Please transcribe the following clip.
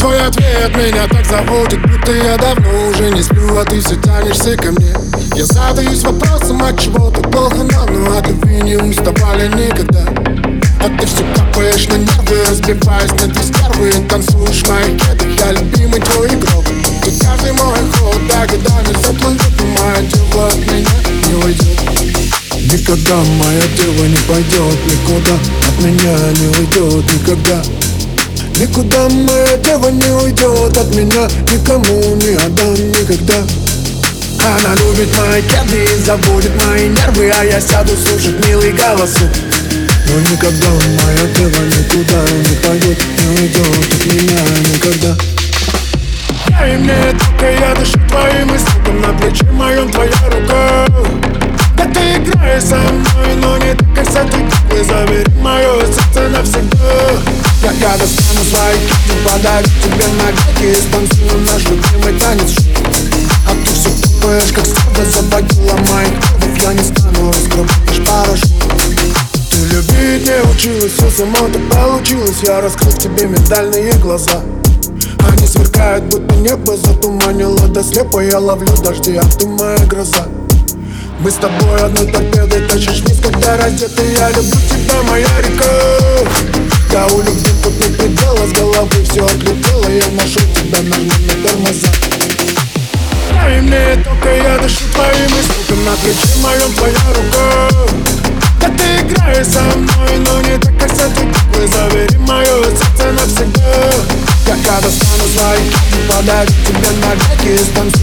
Твой ответ меня так заводит, будто я давно уже не сплю, а ты все тянешься ко мне. Я задаюсь вопросом, от чего так плохо нам, но от любви не уставали никогда. А ты все капаешь на нервы, разбиваясь на две стервы. Танцуешь в моих кедах, я любимый твой игрок. Тут каждый мой ход до годами заплывет, но моя дева от меня не уйдет. Никогда моя дева не пойдет никуда, от меня не уйдет никогда. Никуда моя дева не уйдет от меня, никому не отдам никогда. Она любит мои кеды и заводит мои нервы, а я сяду слушать милые голосы. Но никогда моя дева никуда не пойдет, не уйдет от меня никогда. Дай мне только я дышу твоим мыслям, на плече моем твоя рука. Да ты играешь со мной, но не так, как с этой куклой. Забери мое сердце навсегда. Я достану свои киты, подарю тебе навеки и станцую наш любимый танец. А ты все тупаешь, как стадо заводила моих кровов. Я не стану раскрывать наш парашют. Ты любить не училась, все само так получилось. Я раскрыл тебе миндальные глаза. Они сверкают, будто небо затуманило до слепа. Я ловлю дожди, а ты моя гроза. Мы с тобой одной торпедой тащишь вниз, когда раздеты. Я люблю тебя, моя река. Да у любви тут нет предела, с головы все отлетело. Я ношу тебя, нажми на тормоза. Дай мне только я дышу твоими звуками, на плече моем твоя рука. Да ты играешь со мной, но не так, как с этой куклой. Забери мое сердце навсегда. Я достану свои киты, подарю тебе навеки и станцую